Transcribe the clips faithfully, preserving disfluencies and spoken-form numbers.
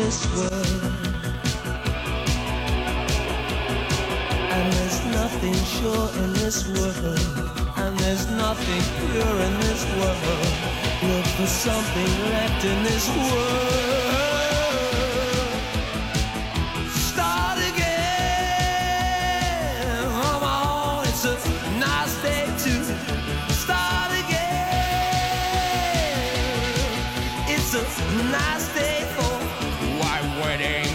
this world, and there's nothing sure in this world, and there's nothing pure in this world. Look for something left in this world. Start again. Come on, it's a nice day to start again. It's a nice day for white wedding.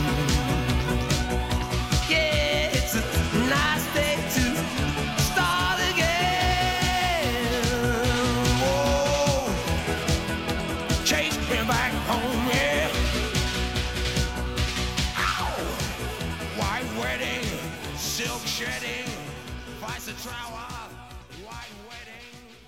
Yeah, it's a nice day to start again. Whoa, chase him back home, yeah. Ow. White wedding, silk shedding, vice a trower, white wedding.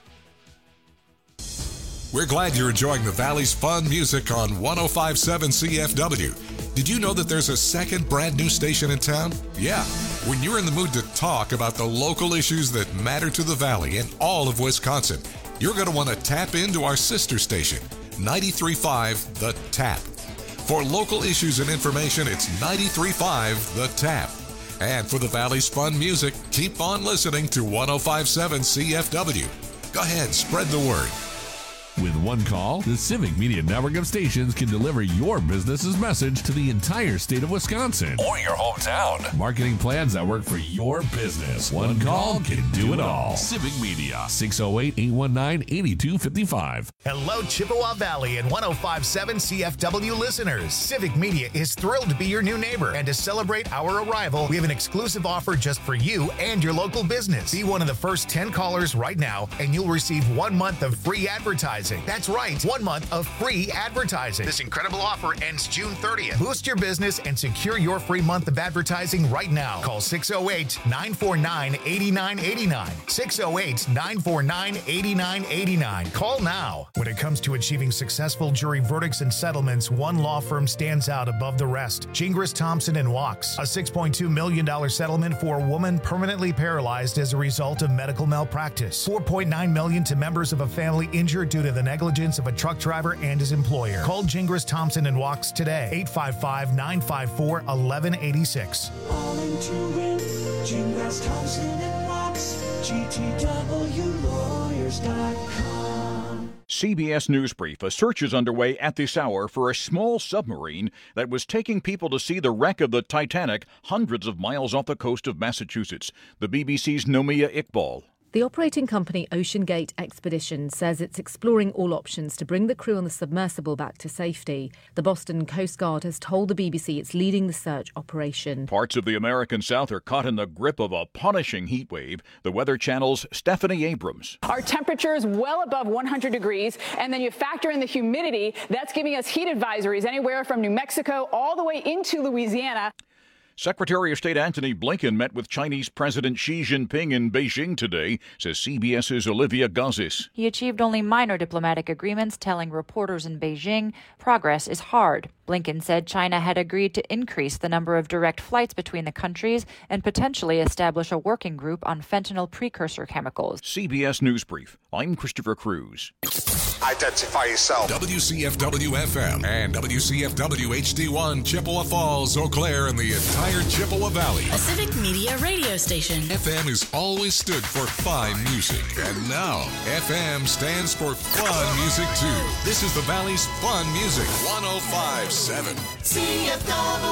We're glad you're enjoying the Valley's fun music on one oh five point seven C F W. Did you know that there's a second brand new station in town? Yeah. When you're in the mood to talk about the local issues that matter to the Valley and all of Wisconsin, you're going to want to tap into our sister station, ninety-three point five The Tap. For local issues and information, it's ninety-three point five The Tap. And for the Valley's fun music, keep on listening to one oh five point seven C F W. Go ahead, spread the word. With one call, the Civic Media network of stations can deliver your business's message to the entire state of Wisconsin. Or your hometown. Marketing plans that work for your business. One call can do it all. Civic Media, six oh eight, eight one nine, eight two five five. Hello, Chippewa Valley and one oh five point seven C F W listeners. Civic Media is thrilled to be your new neighbor. And to celebrate our arrival, we have an exclusive offer just for you and your local business. Be one of the first ten callers right now, and you'll receive one month of free advertising. That's right, one month of free advertising. This incredible offer ends June thirtieth. Boost your business and secure your free month of advertising right now. Call six oh eight, nine four nine, eight nine eight nine. six oh eight, nine four nine, eight nine eight nine. Call now. When it comes to achieving successful jury verdicts and settlements, one law firm stands out above the rest. Gingras, Thompson and Wachs. A six point two million dollars settlement for a woman permanently paralyzed as a result of medical malpractice. four point nine million dollars to members of a family injured due to the negligence of a truck driver and his employer. Call Gingras, Thompson and Wachs today. eight five five, nine five four, one one eight six. All into win, Gingras, Thompson and Wachs, G T W lawyers dot com. C B S News Brief. A search is underway at this hour for a small submarine that was taking people to see the wreck of the Titanic hundreds of miles off the coast of Massachusetts. The B B C's Nomia Iqbal. The operating company OceanGate Expedition says it's exploring all options to bring the crew on the submersible back to safety. The Boston Coast Guard has told the B B C it's leading the search operation. Parts of the American South are caught in the grip of a punishing heat wave. The Weather Channel's Stephanie Abrams. Our temperature is well above one hundred degrees, and then you factor in the humidity. That's giving us heat advisories anywhere from New Mexico all the way into Louisiana. Secretary of State Antony Blinken met with Chinese President Xi Jinping in Beijing today, says CBS's Olivia Gazis. He achieved only minor diplomatic agreements, telling reporters in Beijing progress is hard. Blinken said China had agreed to increase the number of direct flights between the countries and potentially establish a working group on fentanyl precursor chemicals. C B S News Brief. I'm Christopher Cruz. Identify yourself. W C F W F M and W C F W H D one, Chippewa Falls, Eau Claire, and the entire Chippewa Valley. A Civic Media radio station. F M has always stood for fine music, and now F M stands for fun music too. This is the Valley's fun music, one oh five point seven. C F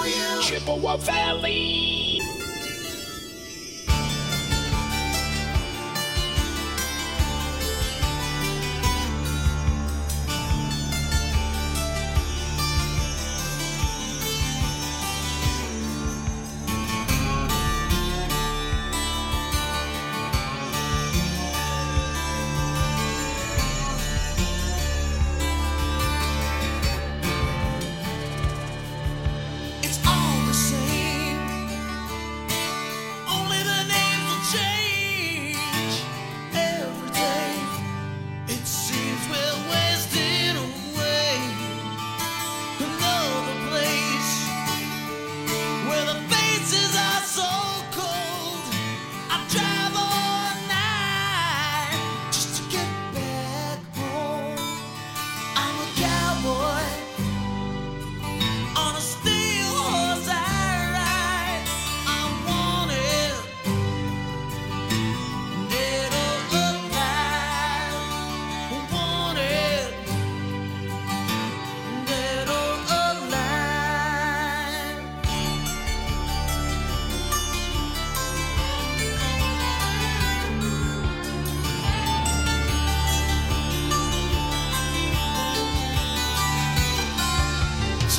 W Chippewa Valley.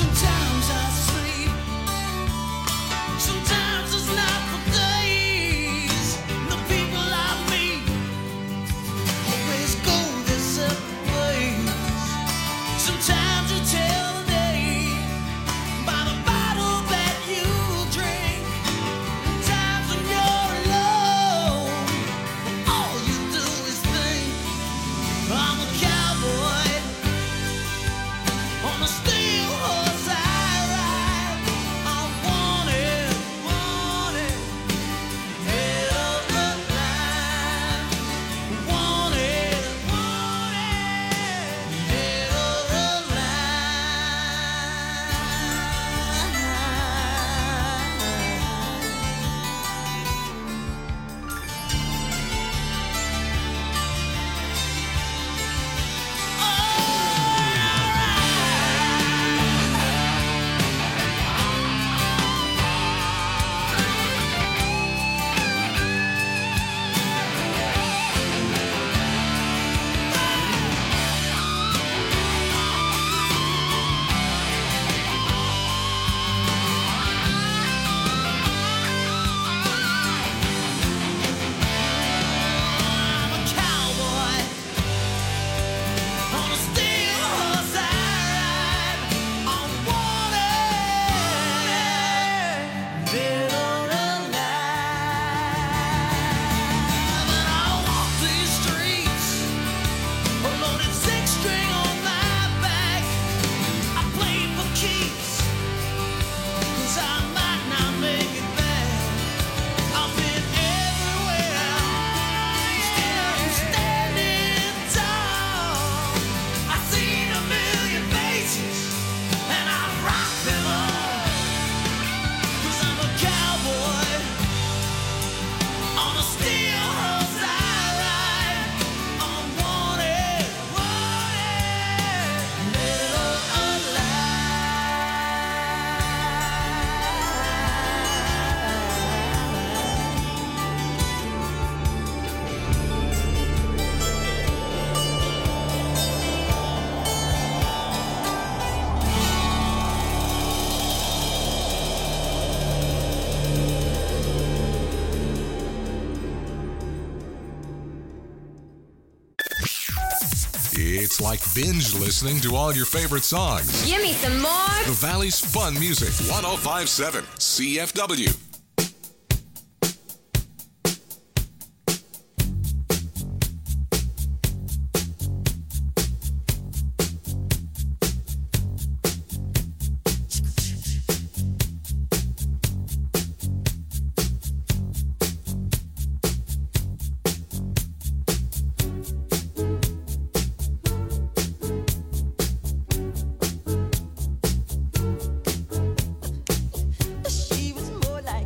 Sometimes I sleep. Sometimes it's not for days. The people I meet always go their separate ways. Sometimes you tell the day by the bottle that you drink. Times when you're alone, all you do is think. I'm a cowboy on a steel horse I ride. I'm wanted, wanted, dead of the line. Wanted, wanted, dead of the I'm a cowboy on a steel horse I ride. I'm wanted, dead or alive. And I walk these streets, a loaded six string on my back. I play for keeps, 'cause I might not make it back. I've been everywhere, still I'm standing tall. I've seen a million faces, and I rock them all. 'Cause I'm a cowboy on a steel horse I ride. I'm wanted, wanted, dead or It's like binge listening to all your favorite songs. Give me some more. The Valley's Fun Music, one oh five point seven C F W. She was more like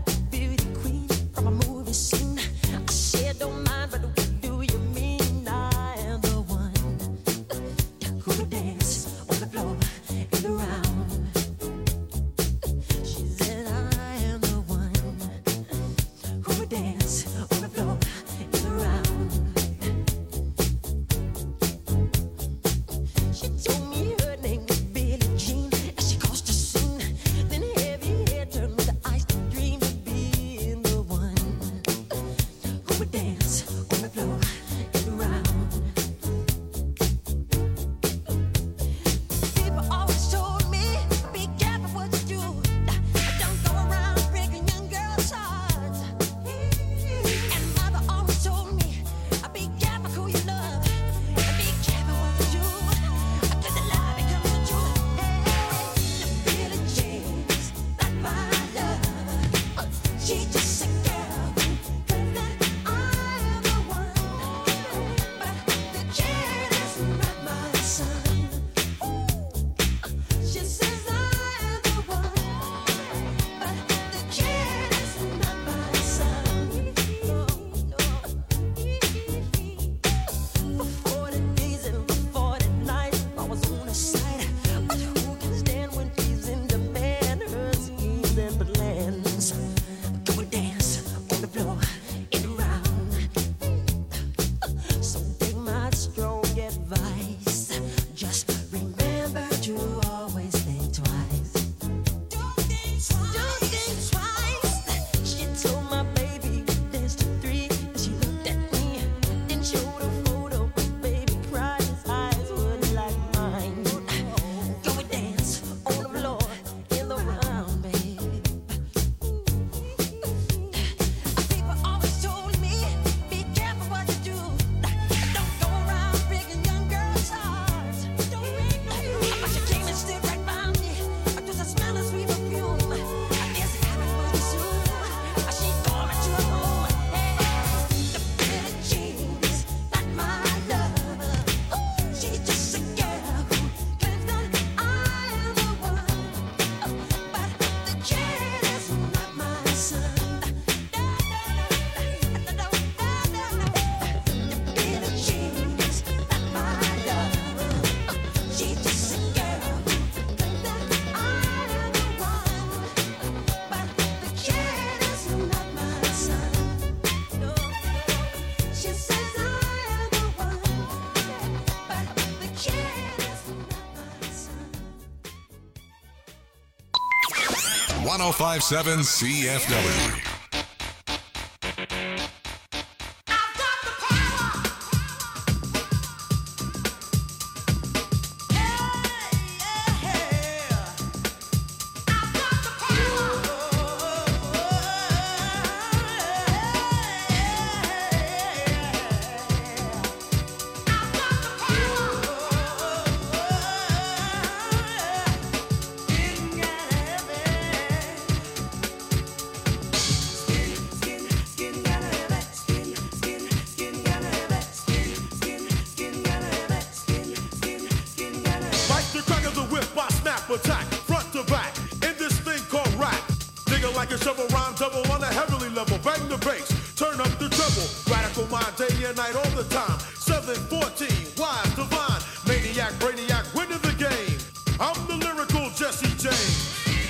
one oh five point seven C F W. Attack, front to back, in this thing called rap. Nigga like a shovel, rhyme double on a heavenly level. Bang the bass, turn up the treble. Radical mind, day and night, all the time. seven fourteen, wise, divine. Maniac, brainiac, winning the game. I'm the lyrical Jesse James.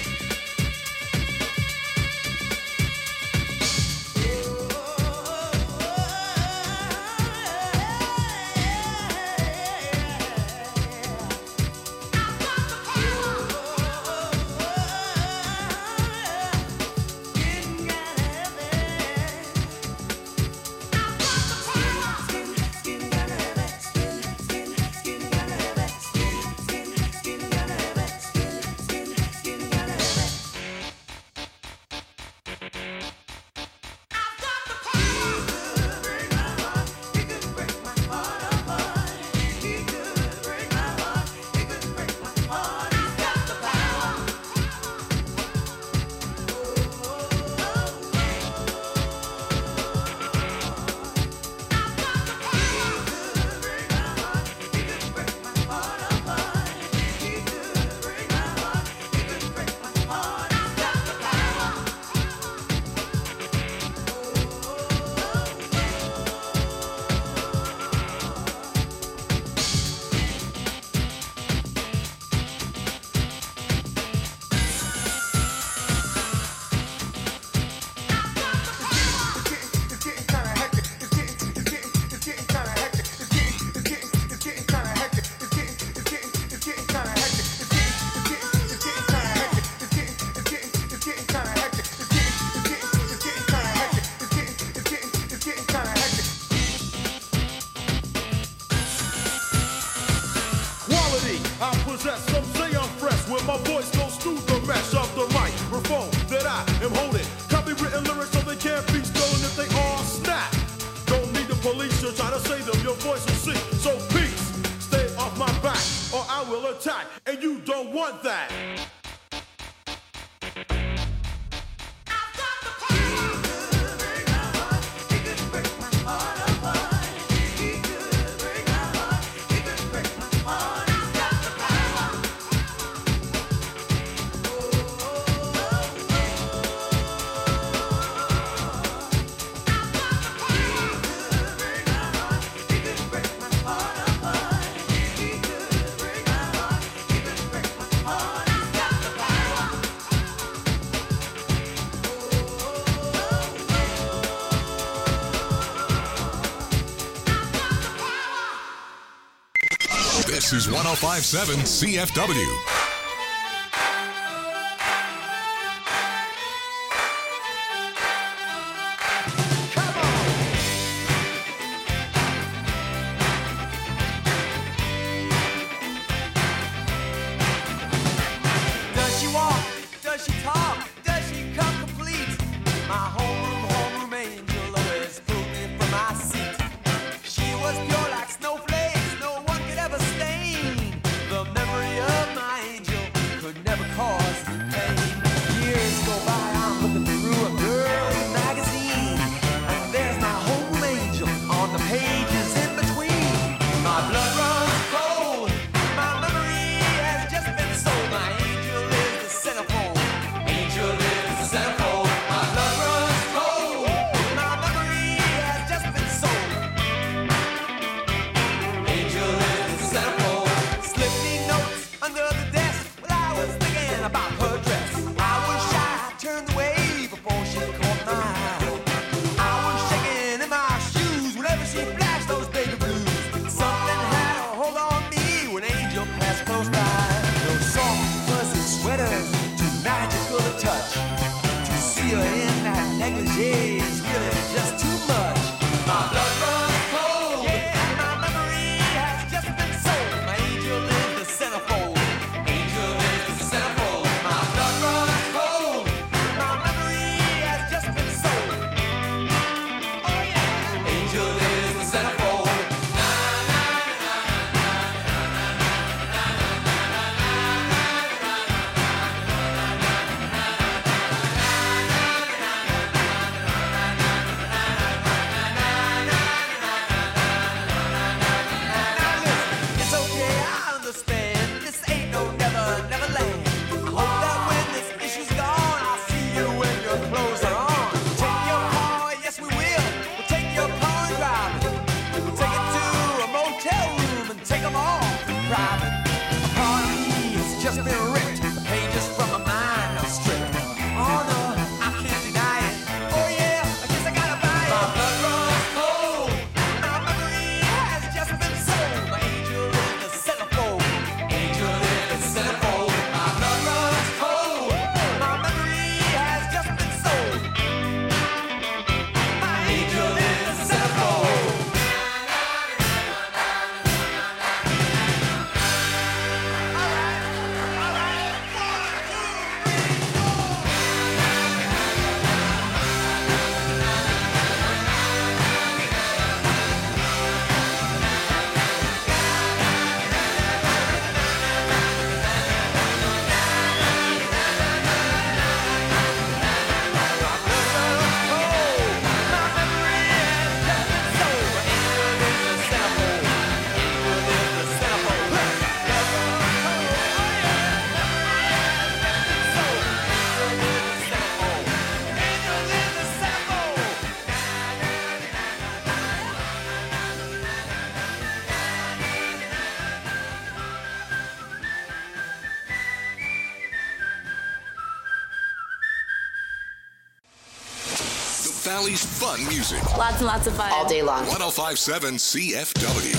This is one oh five point seven C F W. Does she walk? Does she talk? Does she come complete? My homeroom, homeroom angel always pulled me from my seat. She was pure like snowflakes, no one could ever stain. The memory of my angel could never cause me pain. Years go by, I'm looking through a girl's magazine, and there's my homeroom angel on the pages in between. My blood runs cold, my memory has just been sold. My angel is the centerfold, angel Valley's fun music. Lots and lots of fun. All day long. one oh five point seven C F W.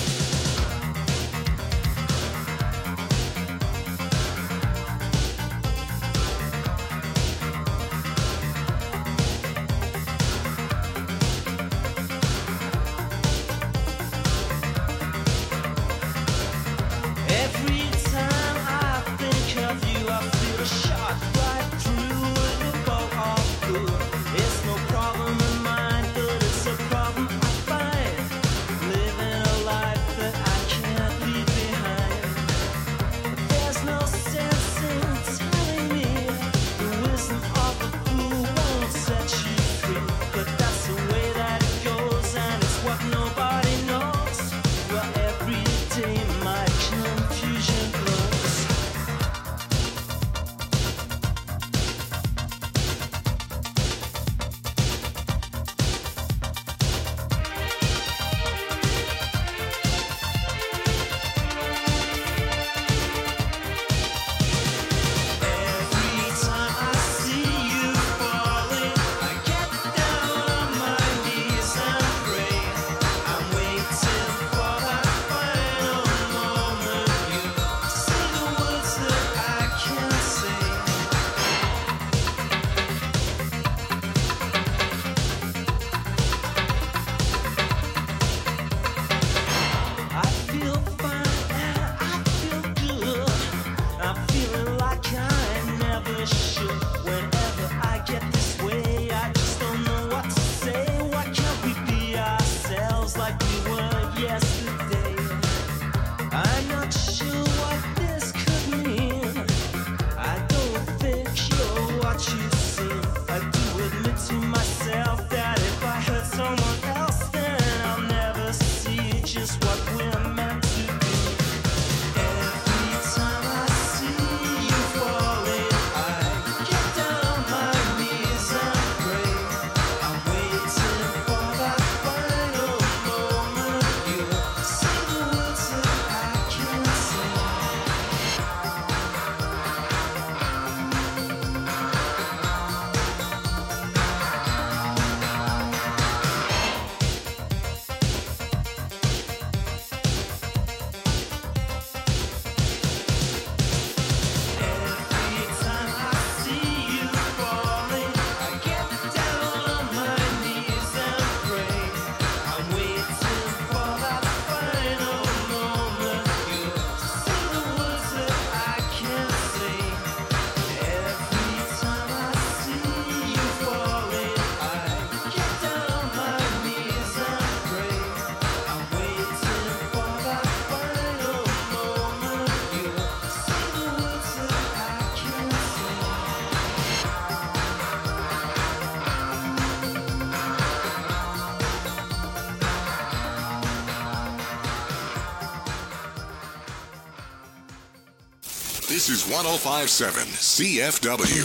This is one oh five point seven C F W.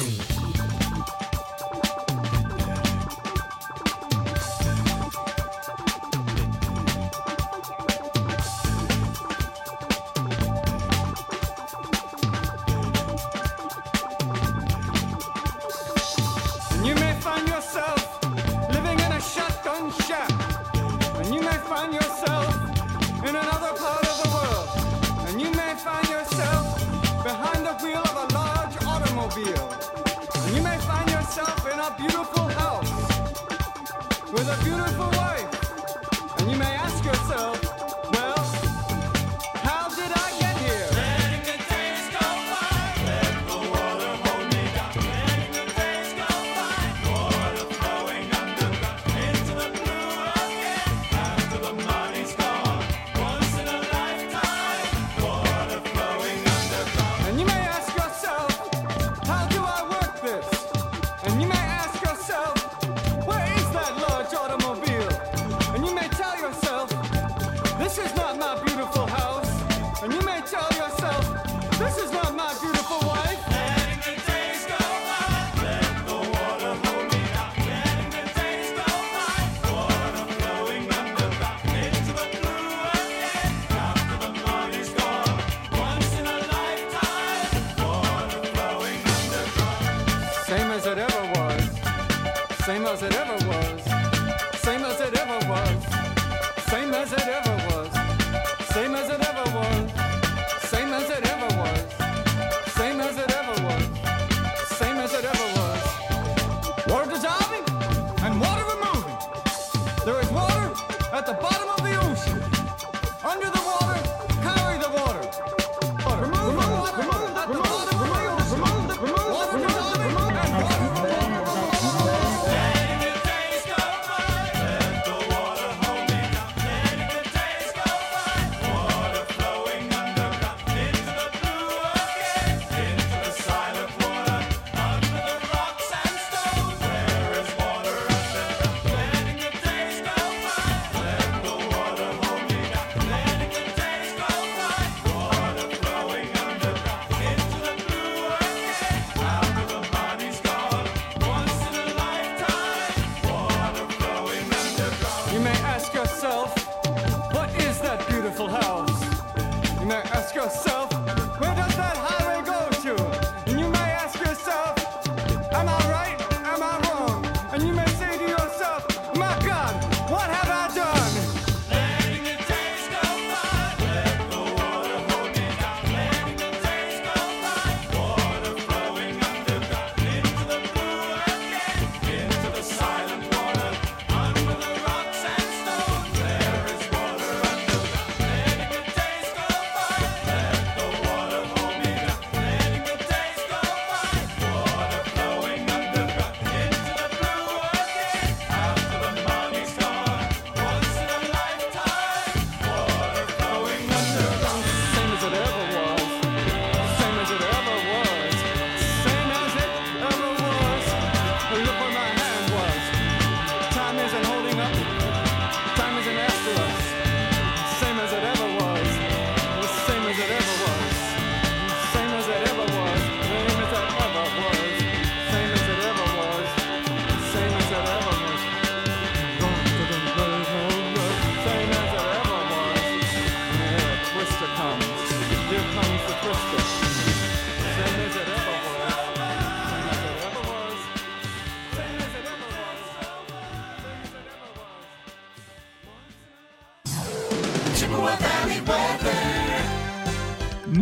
You may find yourself living in a shotgun shack, and you may find yourself in another part of the world, and you may find yourself behind the wheel of a large automobile, and you may find yourself in a beautiful house with a beautiful wife, and you may ask yourself, well, how did I get here? Letting the days go by, let the water hold me down. Letting the days go by, water flowing underground into the blue again. After the money's gone, once in a lifetime, water flowing underground. And you may ask yourself, how do I work this? And you may ask yourself, where is that large automobile? And you may tell yourself, this is not my beautiful house. And you may tell yourself, this is not my beautiful wife. Letting the days go by, let the water hold me down. Letting the days go by, water flowing underground into the blue again. After the money's gone, once in a lifetime, water flowing underground. Same as it ever was, same as it ever was.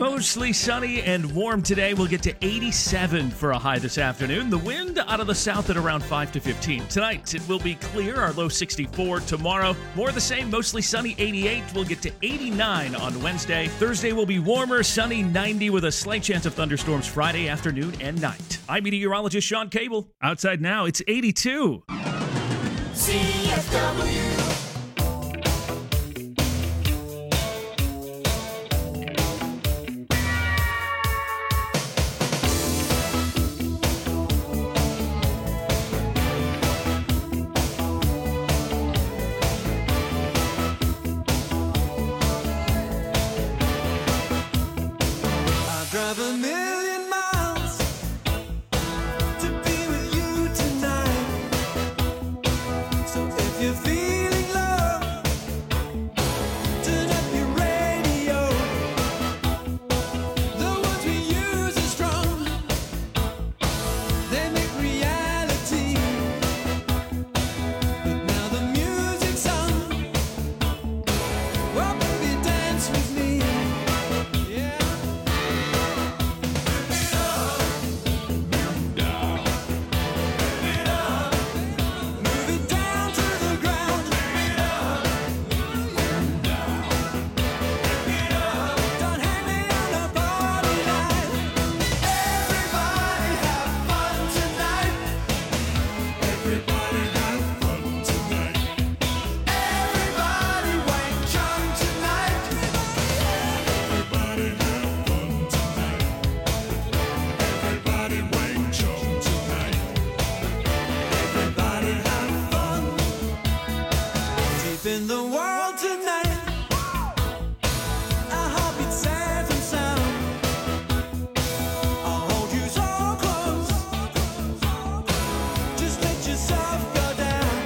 Mostly sunny and warm today. We'll get to eighty-seven for a high this afternoon. The wind out of the south at around five to fifteen. Tonight, it will be clear. Our low sixty-four. Tomorrow, more of the same. Mostly sunny, eighty-eight. We'll get to eighty-nine on Wednesday. Thursday will be warmer, sunny, ninety with a slight chance of thunderstorms Friday afternoon and night. I'm meteorologist Sean Cable. Outside now, it's eighty-two. C F W. Drive a million miles to be with you tonight. So if you're feeling love, turn up your radio. The words we use are strong, they make reality. But now the music's on. Well, baby, dance with me. Yeah. In the world tonight, our heartbeat safe and sound. I'll hold you so close, just let yourself go down.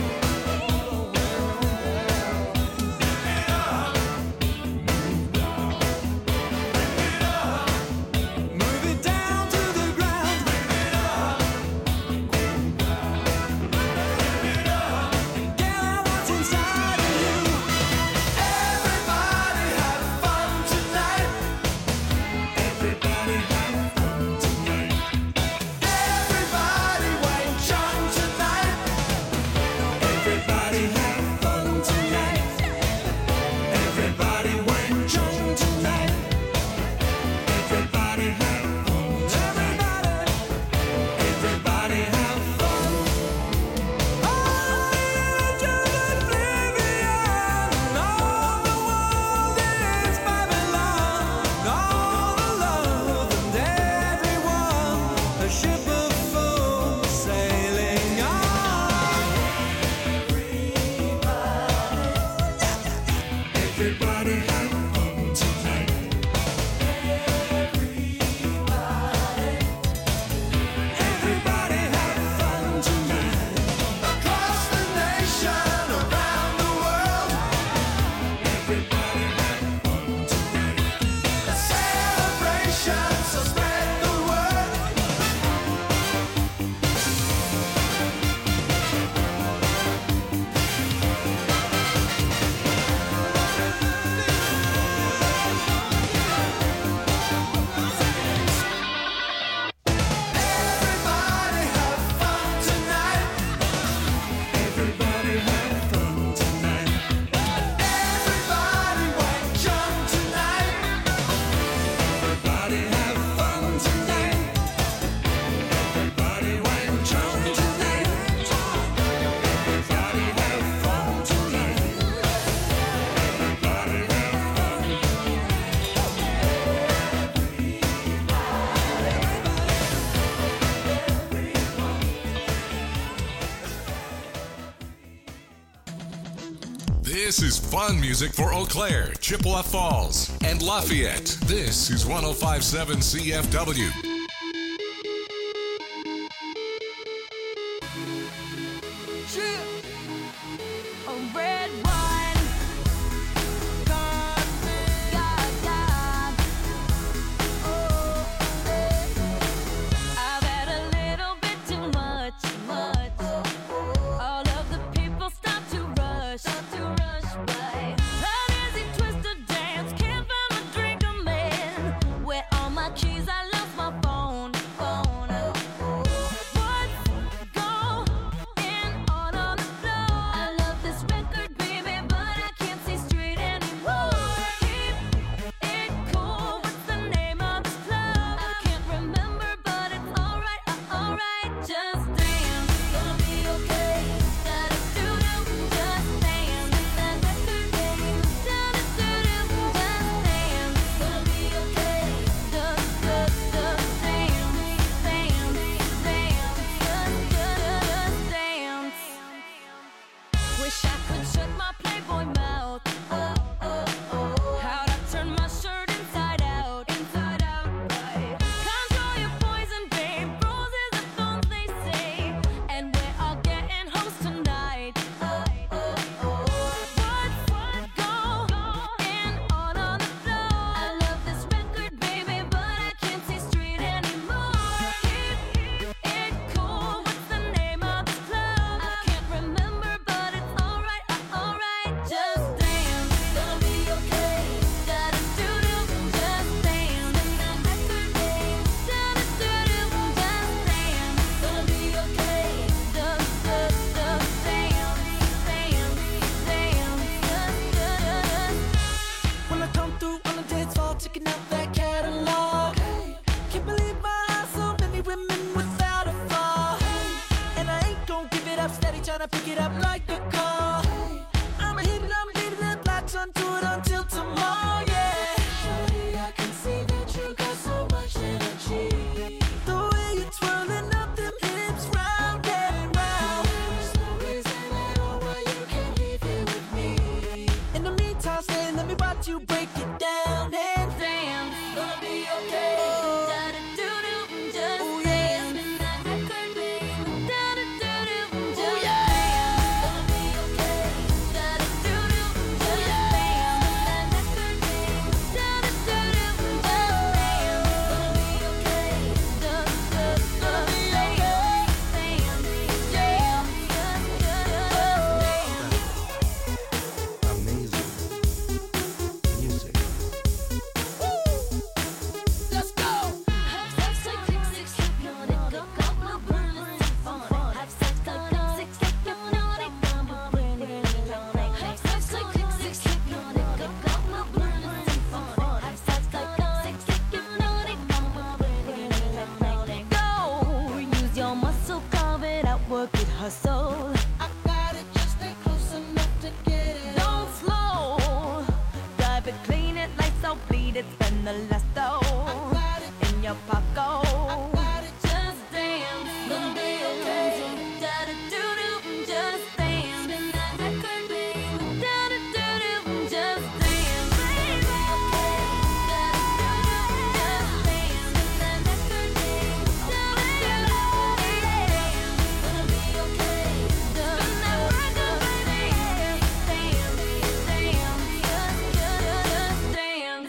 Move it down to the ground. Get out what's inside of you. Everybody have fun tonight. Everybody have fun tonight. Everybody Wayne Chung tonight. Everybody have fun tonight. Everybody Wayne Chung tonight. Everybody have fun. Everybody, everybody have fun. Oh, you're just oblivion. All the world is Babylon. All the love and everyone. A ship of fools sailing on. Everybody have fun tonight. Everybody have fun tonight. Across the nation, around the world. Everybody have fun tonight. A celebration, so spread the word. Everybody have fun tonight. Everybody have fun tonight. Everybody Wayne Chung tonight. Everybody have fun tonight. Everybody Wayne Chung tonight. Everybody have fun tonight. Everybody have fun. This is fun music for Eau Claire, Chippewa Falls, and Lafayette. This is one oh five point seven C F W. A red wine. God, God, God. Oh, I've had a little bit too much, much. All of the people stop to rush, stop to rush by. An easy twist to dance, can't find a drink, a man. tryna pick it up like a call. I'ma hit it, I'm leaving it, latch onto it until tomorrow, yeah. Shorty, I can see that you got so much energy. The way you're twirling up them hips round and round. There's no reason at all why you can't leave here with me. In the meantime, stay, let me watch you break it down and damn, it's gonna be okay. Oh. Da-da-doo-doo, just oh, yeah. Spin that record, baby. Da-da-doo-doo, just oh, yeah. It's gonna be okay. Da-da-doo-doo, just damn. Spin that record, baby. Da-da-doo-doo, just damn. It's gonna be okay. Da-da-doo-doo, gonna be okay. Damn, damn, just damn. Amazing music. Let's go. Have sex like click, six, hypnotic, go, go, go, burn, let's have fun. Have sex like click, six, hypnotic, go, go, burn, have sex like click, six, hypnotic, go, go, go, burn, let's have fun. Have sex like click, six, hypnotic, go, go, burn, go. Use your muscle, carve it out, work it, hustle. I got it, just stay close enough to get it. Don't slow. Drive it, clean it, lights out, bleed it, spend the last dough in your pocket. Just dance, gonna be okay. Da-da-doo-doo, just dance. Spin that record, baby. Da-da-doo-doo, just dance, baby. Da-da-doo-doo, just dance. Spin that record, baby. Da-da-doo-doo, yeah. Gonna be okay. Spin that record, baby. Dance, dance, just, just dance.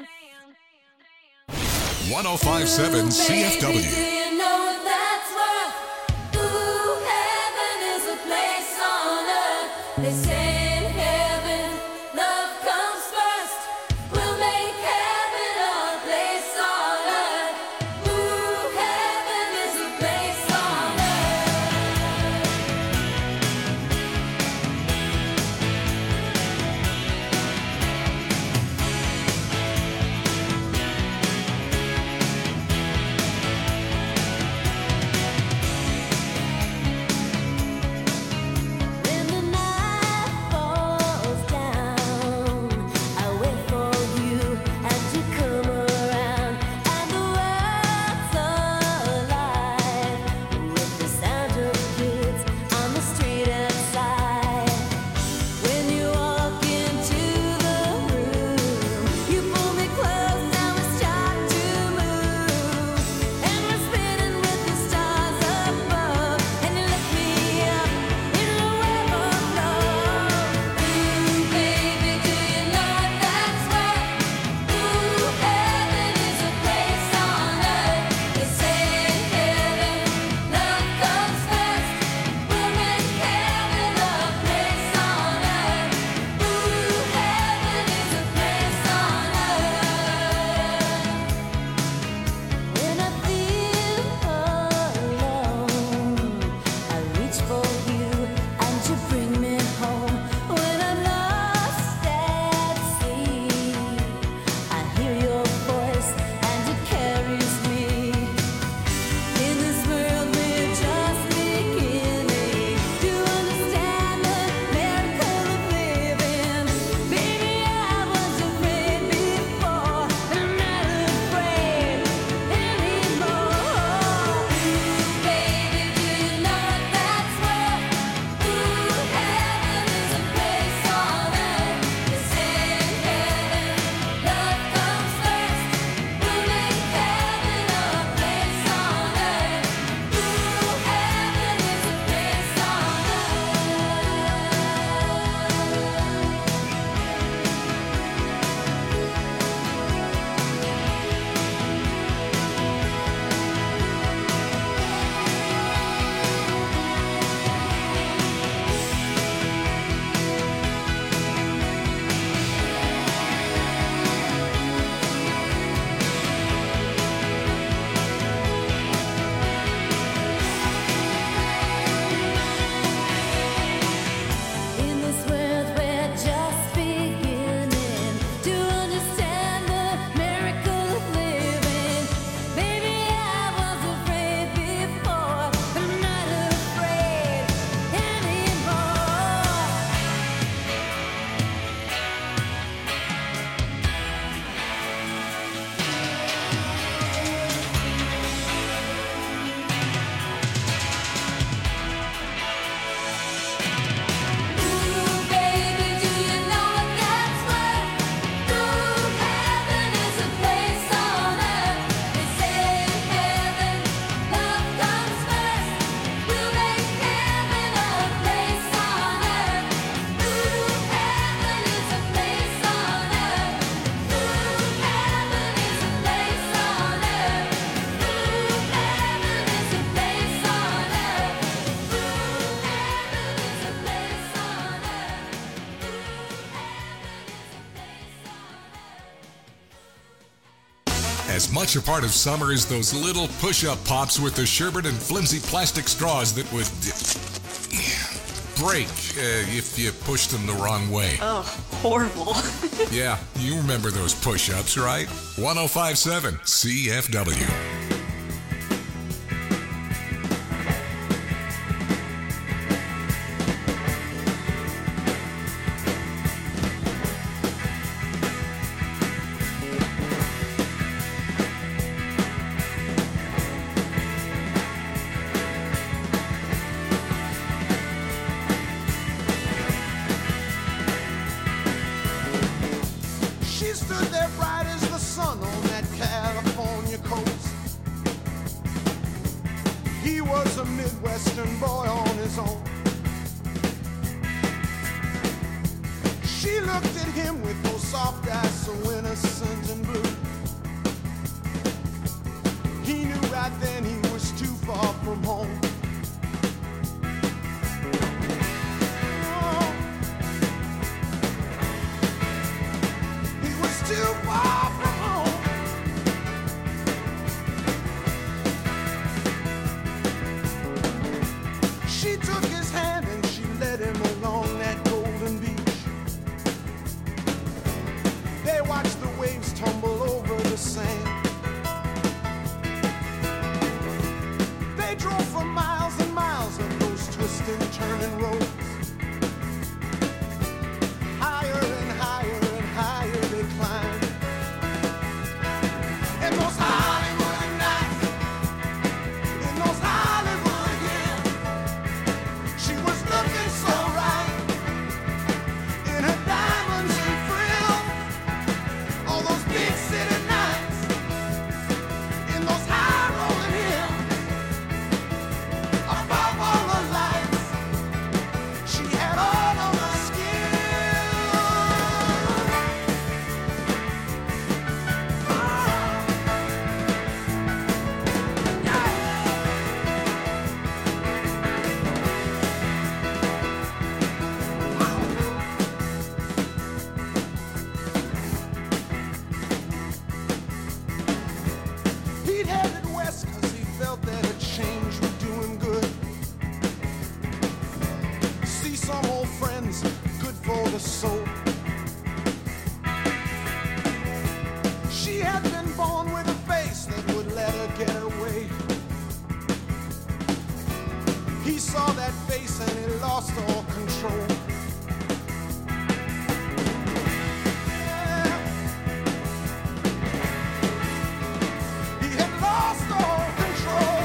one oh five point seven C F W. Baby, do you know what that's worth? Ooh, heaven is a place on earth. They say in heaven, love comes first. We'll make heaven a place on earth. Ooh, heaven is a place on earth. as much a part of summer as those little push-up pops with the sherbet and flimsy plastic straws that would break uh, if you pushed them the wrong way. Oh, horrible. Yeah, you remember those push-ups, right? one oh five point seven C F W. She stood there bright as the sun on that California coast. He was a Midwestern boy on his own. She looked at him with those soft eyes so innocent and blue. He knew right then he was too far from home. Too far from home. She took his hand and she led him along that golden beach. They watched the waves tumble over the sand. They drove for miles and miles of those twisting, turning roads. Higher and higher and higher they climbed. In those Hollywood nights, in those Hollywood hills, she was looking so right in her diamonds and frills. All those big city nights, in those high rolling hills, above all the lights, she had all of the He'd headed west cause he felt that a change would do him good. See some old friends, good for the soul. She had been born with a face that would let her get away. He saw that face and he lost all control. He had lost all control.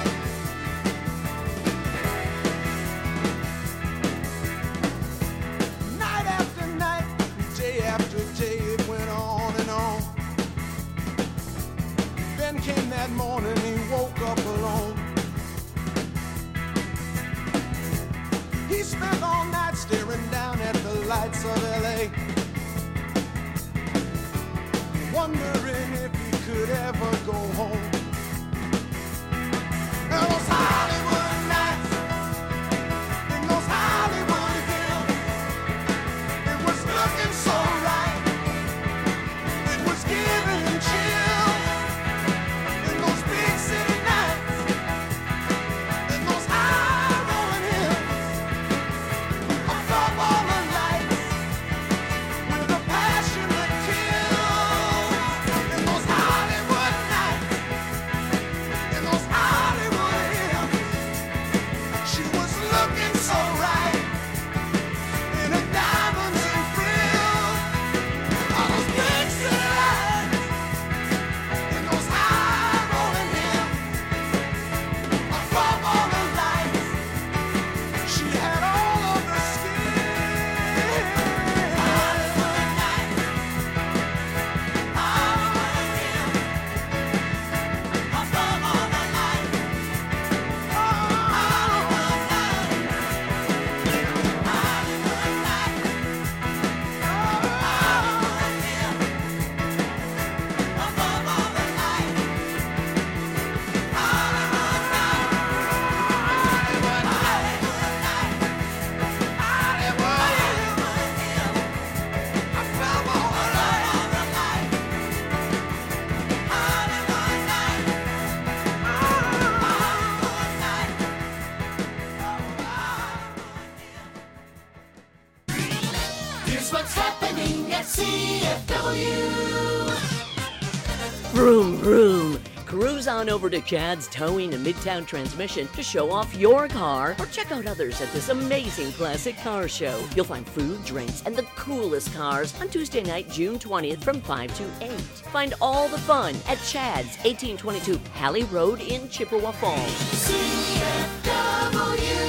Night after night, day after day, it went on and on. Then came that morning, he woke up alone. He spent all night staring down at the lights of L A, wondering if he could ever go home. In those Hollywood nights, in those Hollywood hills, it was looking so right, it was giving him chills. In those big city nights, in those high rolling hills, above all the lights, with a passion that kills. In those Hollywood nights, in those Hollywood hills. Here's what's happening at C F W. Vroom, vroom. Cruise on over to Chad's Towing and Midtown Transmission to show off your car or check out others at this amazing classic car show. You'll find food, drinks, and the coolest cars on Tuesday night, June twentieth from five to eight. Find all the fun at Chad's, eighteen twenty-two Halley Road in Chippewa Falls. C F W.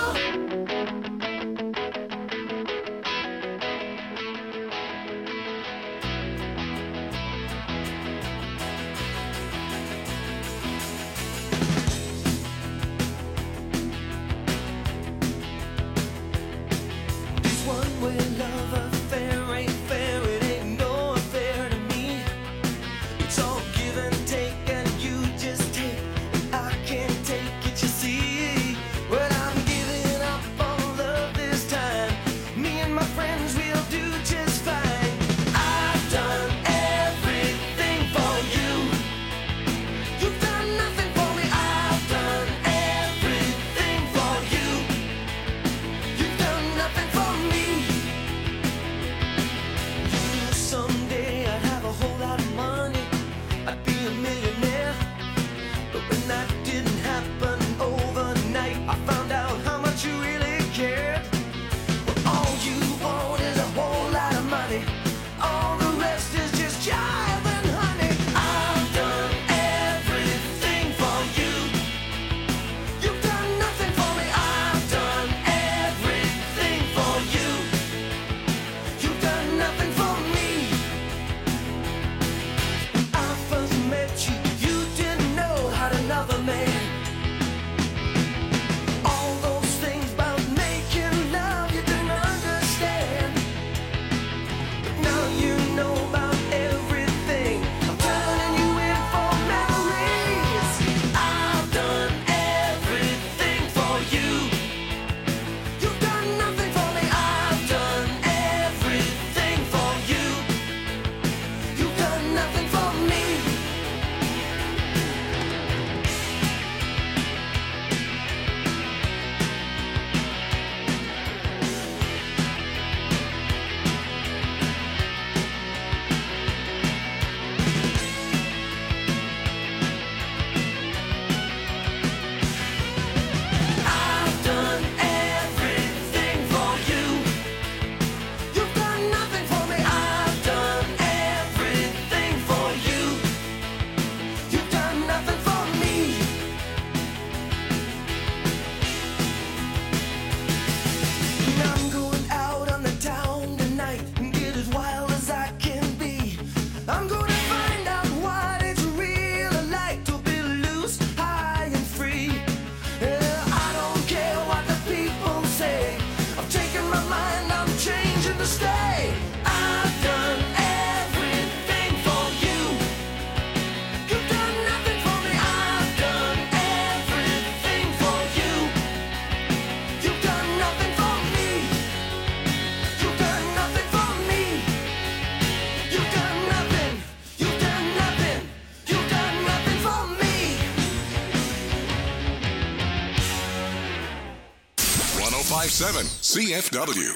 one oh five point seven C F W.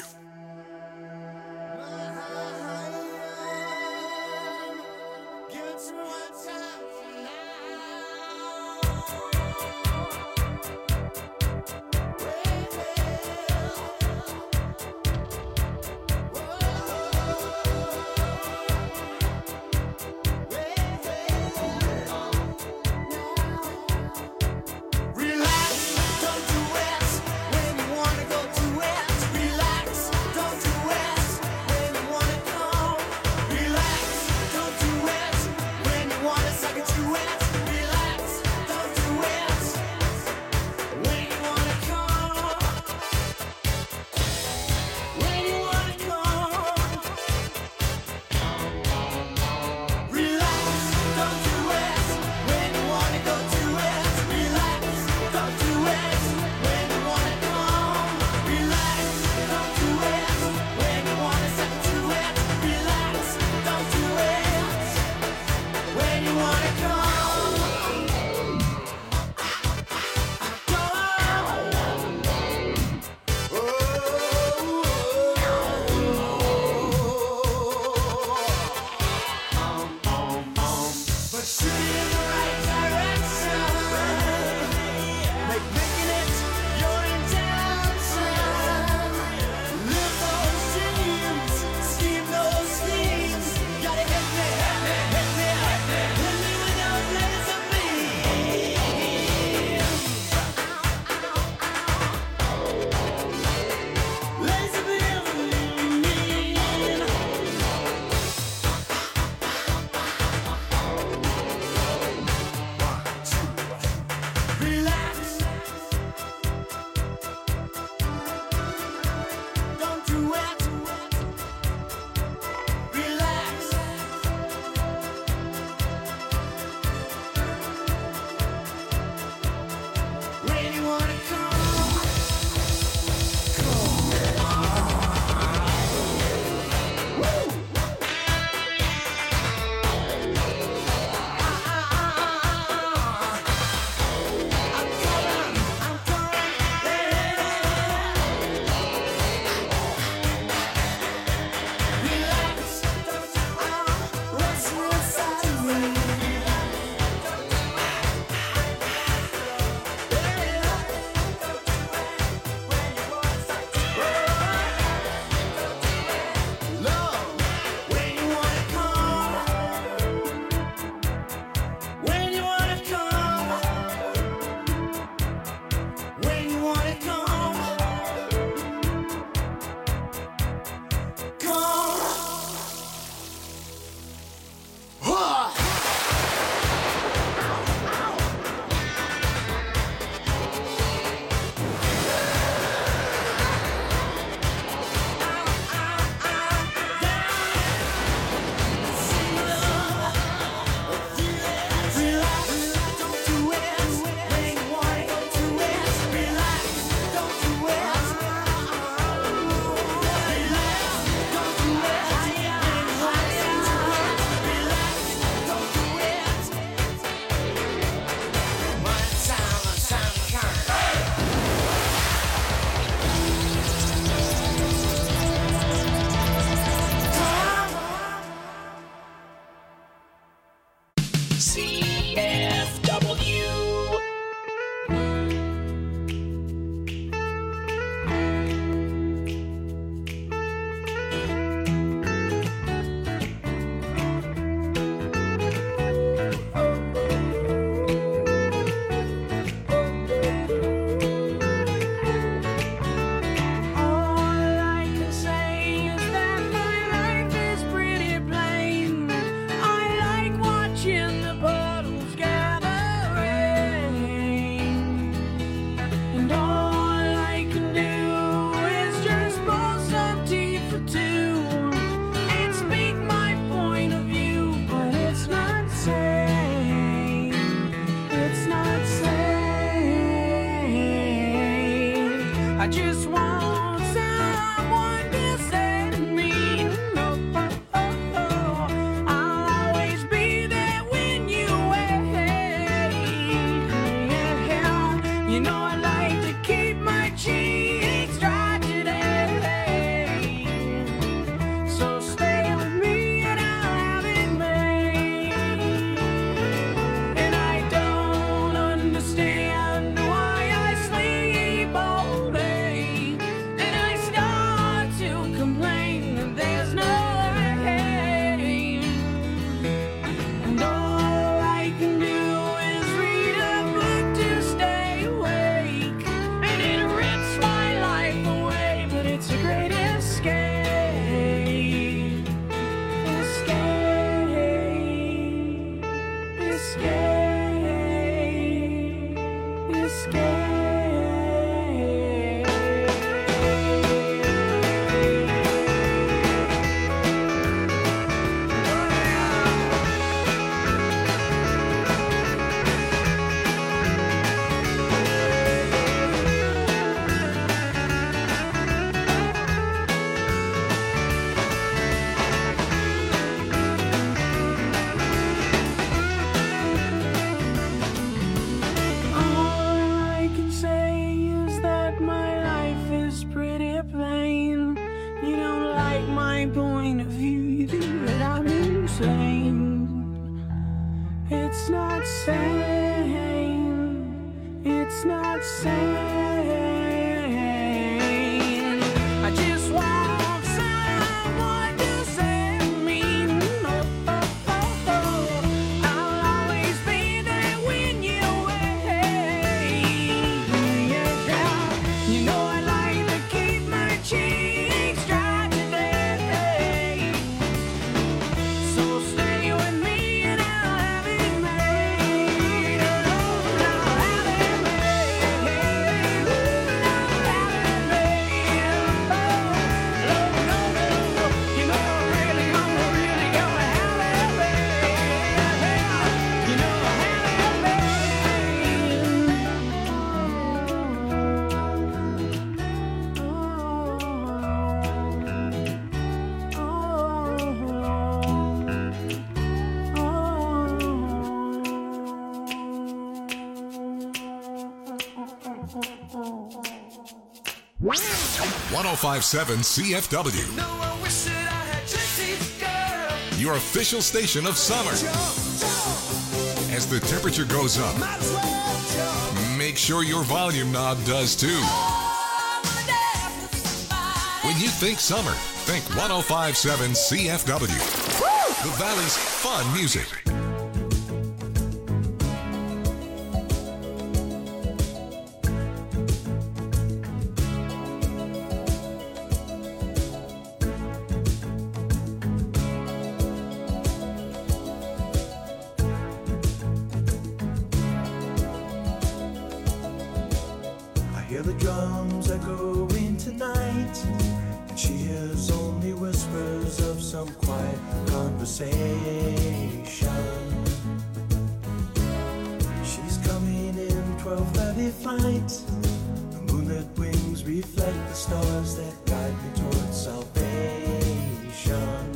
Relax, don't do it when you wanna go to it. Relax. I just want someone to set me. Oh, oh, oh, oh. I'll always be there when you wait. Yeah, you know I like to keep my cheeks dry today. So stay with me and I'll have it made. And I don't understand why I sleep all day. And I start to complain that there's no rain. And all I can do is read a book to stay awake. And it rips my life away, but it's a great escape. Escape. Escape. Escape. All I can say is that my life is pretty plain. You don't like my point of view, you think that I'm insane. It's not sane. It's not sane. I just want someone to set me. Oh, oh, oh, oh. I'll always be there when you wait. Yeah, you know I like to keep my cheeks dry today. So stay with me and I'll have it made. I'll have it made. I'll have it made. Oh, no, no, no. You know I really, I'm really gonna have it made. You know I have one oh five point seven C F W, your official station of summer. As the temperature goes up, make sure your volume knob does too. When you think summer, think one oh five point seven C F W, the Valley's fun music. I hear the drums echoing tonight, and she hears only whispers of some quiet conversation. She's coming in twelve thirty flight. The moonlit wings reflect the stars that guide me towards salvation.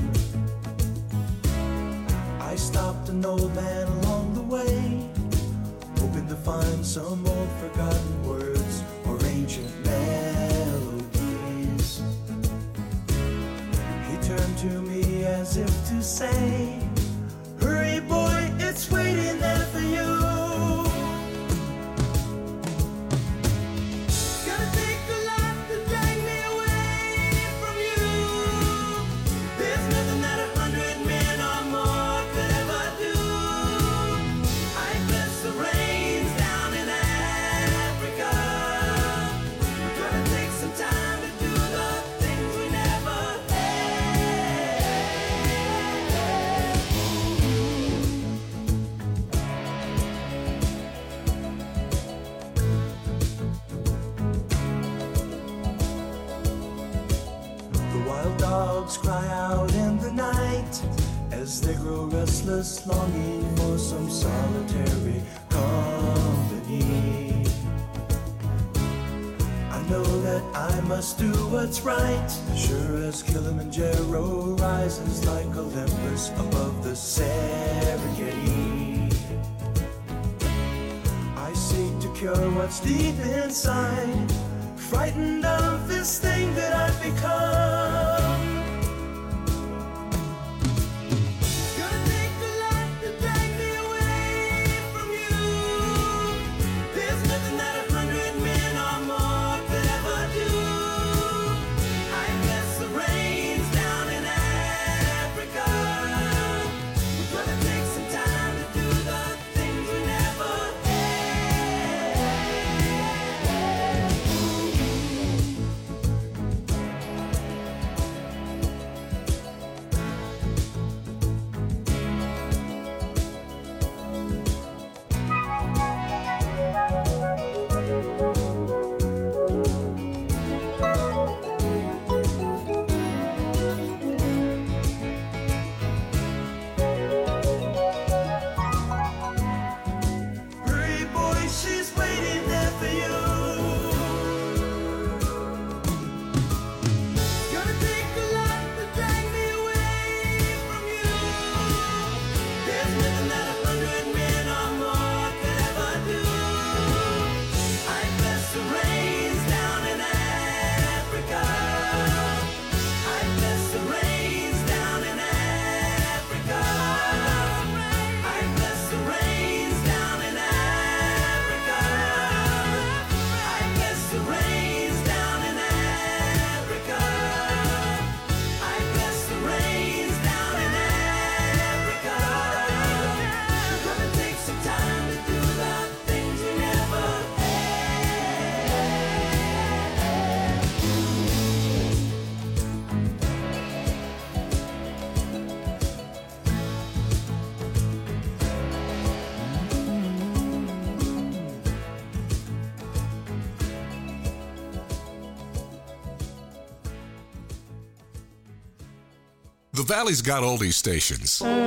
I stopped an old man along the way, hoping to find some old forgotten words or ancient melodies. He turned to me as if to say, hurry boy, it's waiting there for you. Gonna take a lot to drag me away from you. There's nothing that a hundred men or more could ever do. I bless the rains down in Africa. We're gonna take some time to do the things we never The wild dogs cry out in the night as they grow restless, longing for some solitary company. I know that that I must do what's right. Sure as Kilimanjaro rises like Olympus above the Serengeti, I seek to cure what's deep inside, frightened of this thing that I've become. The Valley's got oldies stations.